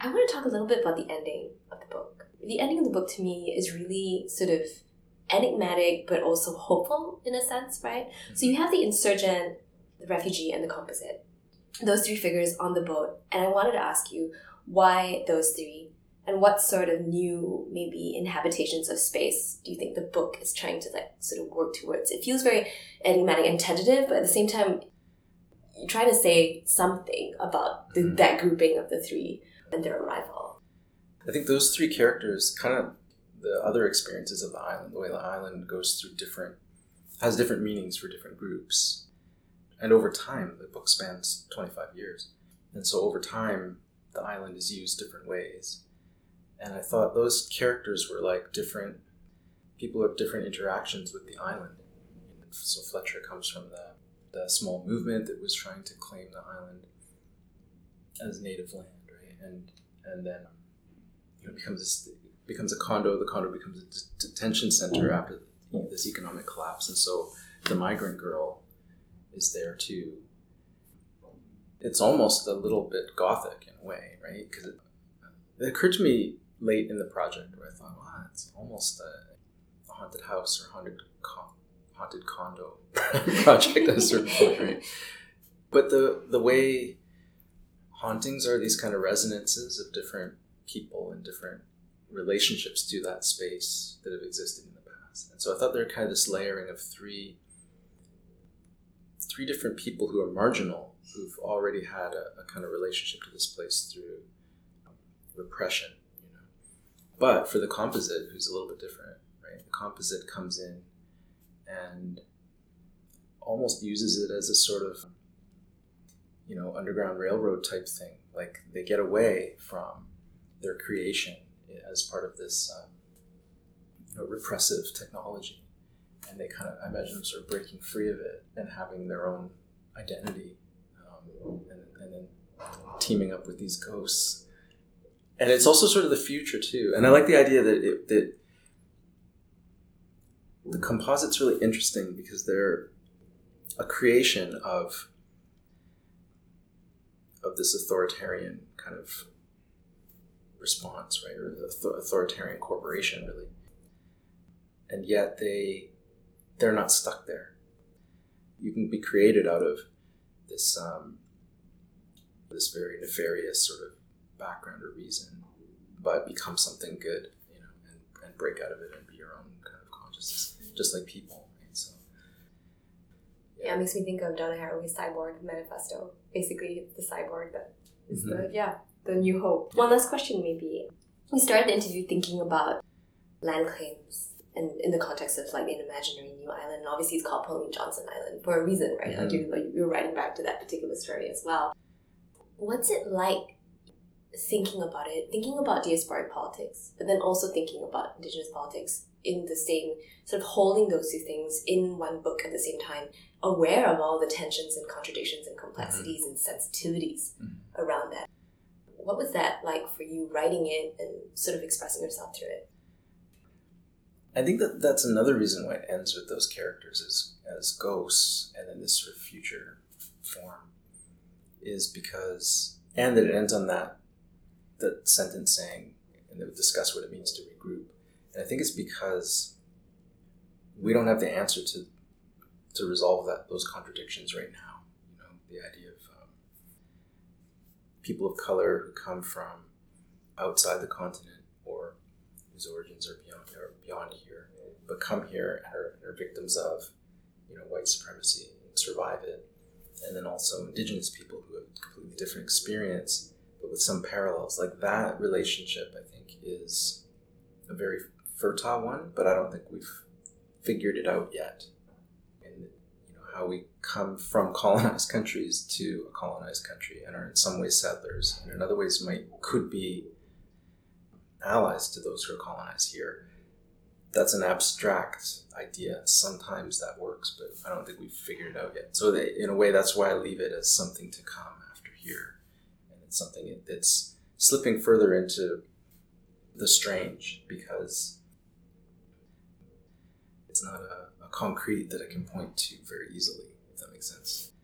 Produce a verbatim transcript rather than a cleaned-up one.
I want to talk a little bit about the ending of the book. The ending of the book to me is really sort of enigmatic, but also hopeful in a sense, right? Mm-hmm. So you have the insurgent, the refugee, and the composite. Those three figures on the boat. And I wanted to ask you, why those three? And what sort of new, maybe, inhabitations of space do you think the book is trying to like sort of work towards? It feels very enigmatic and tentative, but at the same time, you're trying to say something about the, that grouping of the three and their arrival. I think those three characters kind of the other experiences of the island, the way the island goes through different, has different meanings for different groups. And over time, the book spans twenty-five years. And so over time, the island is used different ways. And I thought those characters were like different, people have different interactions with the island. So Fletcher comes from the, the small movement that was trying to claim the island as native land, right? And and then you know, becomes this, becomes a condo. The condo becomes a d- detention center after you know, this economic collapse. And so the migrant girl is there too. It's almost a little bit gothic in a way, right? Because it, it occurred to me late in the project where I thought, wow, it's almost a, a haunted house or haunted con- haunted condo project at a certain point, right? But the the way hauntings are these kind of resonances of different people and different relationships to that space that have existed in the past. And so I thought there were kind of this layering of three three different people who are marginal, who've already had a, a kind of relationship to this place through um, repression, you know. But for the composite, who's a little bit different, right? The composite comes in and almost uses it as a sort of, you know, Underground Railroad type thing. Like they get away from their creation as part of this um, you know, repressive technology. And they kind of, I imagine them sort of breaking free of it and having their own identity um, and, and then teaming up with these ghosts. And it's also sort of the future too. And I like the idea that it, that the composite's really interesting because they're a creation of of this authoritarian kind of response, right? Or the authoritarian corporation, really. And yet they they're not stuck there. You can be created out of this um, this very nefarious sort of background or reason, but become something good, you know, and, and break out of it and be your own kind of consciousness, just like people. Right? So, yeah. yeah, it makes me think of Donna Haraway's Cyborg Manifesto. Basically, it's the cyborg that is mm-hmm. the yeah the new hope. One last question, maybe. We started the interview thinking about land claims. And in the context of like an imaginary new island, and obviously it's called Pauline Johnson Island for a reason, right? Mm-hmm. Like you, like you're writing back to that particular story as well. What's it like thinking about it, thinking about diasporic politics, but then also thinking about Indigenous politics in the same, sort of holding those two things in one book at the same time, aware of all the tensions and contradictions and complexities mm-hmm. and sensitivities mm-hmm. around that. What was that like for you writing it and sort of expressing yourself through it? I think that that's another reason why it ends with those characters as, as ghosts and in this sort of future form is because, and that it ends on that that sentence saying, and they would discuss what it means to regroup. And I think it's because we don't have the answer to to resolve that those contradictions right now. You know, the idea of um, people of color who come from outside the continent or whose origins are beyond or beyond here, but come here and are, are victims of, you know, white supremacy and survive it. And then also Indigenous people who have a completely different experience, but with some parallels. Like that relationship, I think, is a very fertile one, but I don't think we've figured it out yet. And you know, how we come from colonized countries to a colonized country and are in some ways settlers, and in other ways might could be allies to those who are colonized here. That's an abstract idea. Sometimes that works, but I don't think we've figured it out yet. So they, in a way, that's why I leave it as something to come after here. And it's something that's slipping further into the strange because it's not a, a concrete that I can point to very easily, if that makes sense.